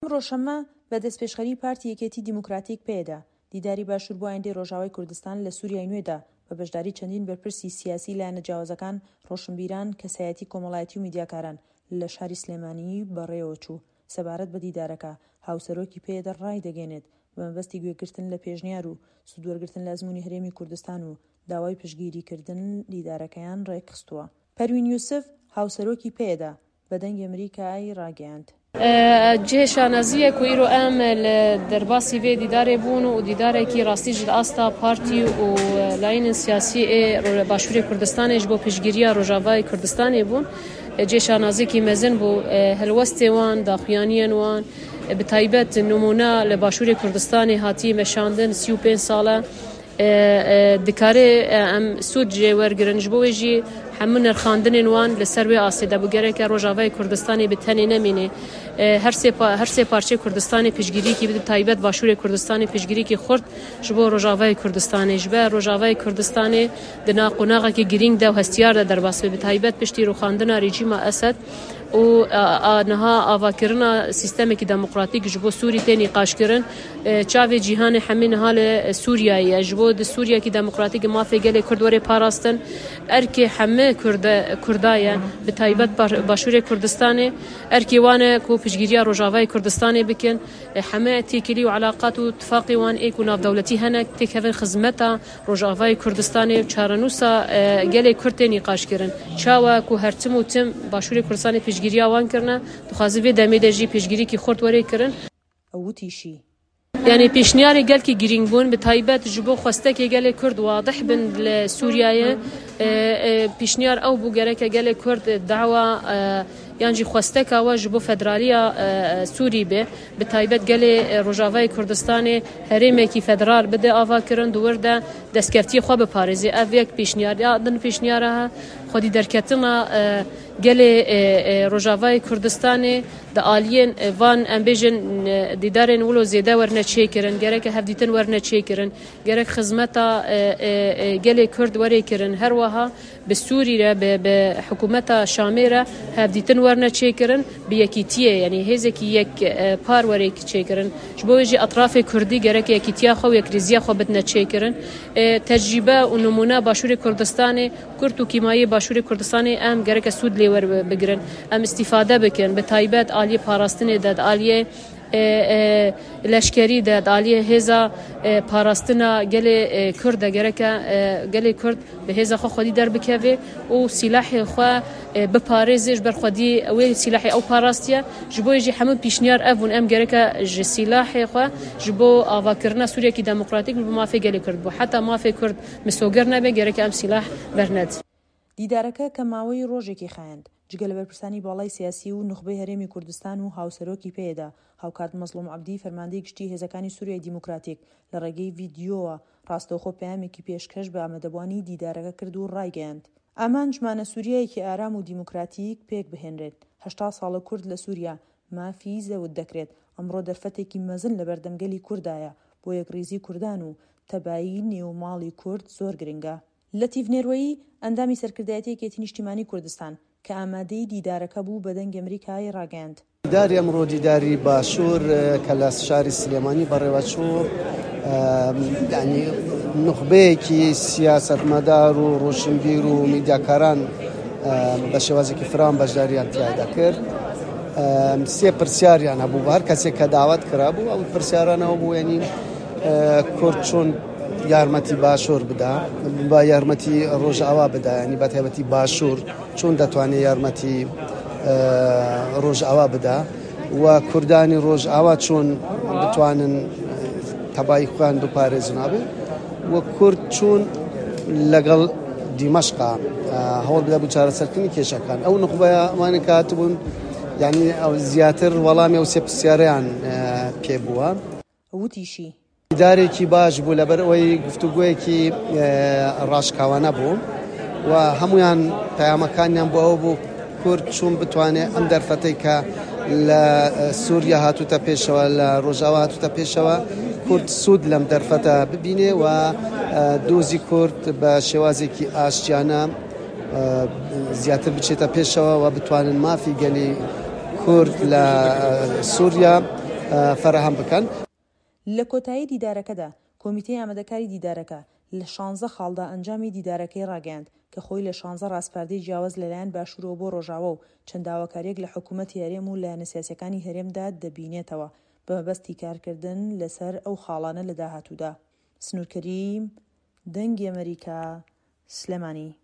ڕۆژشەممە بە دەستپێشخەری پارتی یەکێتی دیموکراتیک پێدا دیداری باشوور بۆ ئایندەی ڕۆژاوای کوردستان لە سووریای نوێدا بە بەشداری چەندین بەرپرسی سیاسی لایەنە جیاوازەکان، ڕۆشنبیران، کەسایەتی کۆمەڵایەتی و میدیاکاران لە شاری سلێمانی بەڕێوە چوو. سەبارەت بە دیدارەکە هاوسەرۆکی پێدا ڕای دەگەێنێت بە مەبەستی گوێگرتن لە پێشنیار و سوودوەرگرتن لە ئەزموونی هەرێمی کوردستان و داوای پشتگیریکردن دیدارەکەیان ڕێکخستووە. پەروین یوسف هاوسەرۆکی پێدا بە دەنگی ئەمریکای ڕاگەیاند. جێشانەزیەک و ئیرۆ ئەم لە دەرباسی vê دیدارێ بوون و دیدارێکی ڕاستیش لە ئاستا پارتی و لاینên siyasî başûrê Kurdistanê ji bo piştgiriya Rojavayê Kurdistanê bûn. Cêşanaziyekî mezin bû helwestê wan, daxuyaniyên wan bi taybet numûna li Başûrê Kurdistanê hatiye meşandin 35 sala dikare em sûd jê wergirin ji bo wê jî hemû nirxandinên wan li ser wê asê de bû gereke Rojavayê Kurdistanê bi tenê nemîne her sê parçeyê Kurdistanê piştgirîkî bi taybet Başûrê Kurdistanê piştgirîkî xurt ji bo Rojavayê Kurdistanê ji ber Rojavayê Kurdistanê di naqûnaxekî girîng de û hestiyar de derbas be bi taybet piştî rûxandina rejîma Esed û niha avakirina sîstemekî demokratîk ji bo Sûrî tê nîqaşkirin çavê cîhanê hemî niha li Sûriyayê ye ji bo di Sûriyekî demokratîk mafê gelê Kurd were parastin erkê hemû Kurda ye bi taybet Başûrê Kurdistanê erkê wan e ku piştgiriya Rojavayê Kurdistanê bikin hemû têkilî û elaqat û tifaqê wan ê ku navdewletî hene têkevin xizmeta Rojavayê Kurdistanê çarenûsa gelê Kurd tê nîqaşkirin çawa ku her tim û tim Başûrê Kurdistanê piştgiriya wan kirine dixwaze vê demê de jî piştgirîkî xurt were kirin. Ewtîşî Yani pêşniyarê gelkî girîng bûn bi taybet ji bo xwestekê gelê Kurd wadih bin li Sûriyayê pêşniyar ew bû gereke gelê Kurd dawa yan jî xwesteka we ji bo federaliya Sûrî be bi taybet gelê Rojavayê Kurdistanê herêmekî federal bide ava kirin du wir de destkeftiyê xwe biparêze ev yek pêşniyariya din pêşniyara he xwedî derketina gelê Rojavayê Kurdistanê di aliyên van em bêjin dîdarên wilo zêde werne çêkirin gerek hevdîtin werne çêkirin gerek xizmeta gelê Kurd were kirin her wiha bi Sûrî re bi hikûmeta Şamê re hevdîtin werne çêkirin bi yekîtiyê yanî hêzekî yek par were çêkirin ji bo wê jî etrafê Kurdî gerek yekîtiya xwe û yekrîziya xwe bidine çêkirin tecrübe û numûna Başûrê Kurdistanê Kurd û kîmayê Başûrê Kurdistanê em gereke sûd lê werbigirin em îstîfade bikin bi taybet aliyê parastinê de aliyê leşkerî de aliyê hêza parastina gelê Kurd de gereke gelê Kurd bi hêza xwe xwedî derbikeve û sîlahê xwe biparêze ji ber xwedî wê sîlahê ew parastiye ji bo jî hemû pîşniyar ev bûn em gereke ji sîlahê xwe ji bo avakirina Sûriyekî demokratîk bi mafê gelê Kurd bû heta mafê Kurd misogir nebe gereke em sîlah berned. دیدارەکە کە ماوەی ڕۆژێکی خایاند جگە لە بەرپرسانی باڵای سیاسی و نخبەی هەرێمی کوردستان و هاوسەرۆکی پێدا هاوکات مەزلوم عەبدی فەرماندەی گشتی هێزەکانی سووریای دیموکراتیک لە ڕێگەی ڤیدیۆوە ڕاستەوخۆ پەیامێکی پێشکەش بە ئامادەبوانی دیدارەکە کرد و ڕایگەیاند ئامان ژمانە سووریایەکی ئارام و دیموکراتیک پێک بهێنرێت 80 ساڵە کورد لە سووریا مافی زەوت دەکرێت ئەمڕۆ دەرفەتێکی مەزن لە بەردەمگەلی کوردایە بۆ یەکڕێزی کوردان و تەبایی نێوماڵی کورد زۆر گرنگە. لەتیڤ نێروەیی ئەندامی سەرکردایەتی یەکێتی نیشتیمانی کوردستان کە ئامادەی دیدارەکە بوو بە دەنگی ئەمریکای ڕاگەیاند. دیداری ئەمڕۆ دیداری باشوور کە لە شاری سلێمانی بەڕێوەچوو یعنی نخبەیەکی سیاسەتمەدار و ڕۆشنبیر و میدیاکاران بە شێوازێکی فراوان بەشداریان تیادا کرد. سێ پرسیاریان هەبوو بە هەر کەسێک کە داوات کرابوو ئەو پرسیارانەوە بوو یعنی کورد چۆن یارمەتی باشوور بدا با یارمەتی ڕۆژئاوا بدا ینی بە تایبەتی باشوور چۆن دەتوانێت یارمەتی ڕۆژئاوا بدا و کوردانی ڕۆژئاوا چۆن بتوانن تەبای خۆیان بپارێزنابێ و کورد چۆن لەگەڵ دیمەشقا هەوڵ بدە بۆ چارەسەرکردنی کێشەکان ئەو نخبەیەوانە کە هاتبوون یعنی ئەو زیاتر وەڵامی ئەو سێ پرسیارەیان پێ بووە. وتیشی دیدارێکی باش بوو لەبەر ئەوەی گفتوگویەکی ڕاشکاوانە بوو و هەمویان پەیامەکانیان بۆ ئەوە بوو کورد چۆن بتوانێت ئەم دەرفەتەی کە لە سووریا هاتووتە پێشەوە لە ڕۆژاوا هاتووتە پێشەوە کورد سوود لەم دەرفەتە ببینێ و دۆزی کورد بە شێوازێکی ئاشتیانە زیاتر بچێتە پێشەوە و بتوانن مافی گەلی کورد لە سووریا فراهم بکەن. لە کۆتایی دیدارەکەدا کۆمیتەی ئامادەکاری دیدارەکە لە 16 خاڵدا ئەنجامی دیدارەکەی ڕاگەاند کە خۆی لە 16 ڕاستپاردەی جیاواز لەلایەن باشوورەوە بۆ ڕۆژاوە و چەند داواکاریەک لە حکوومەتی هەرێم و لایەنە سیاسیەکانی هەرێمدا دەبینێتەوە بە مەبەستی کارکردن لەسەر ئەو خاڵانە لە داهاتوودا. سنوورکەریم، دەنگی ئەمریکا، سلێمانی.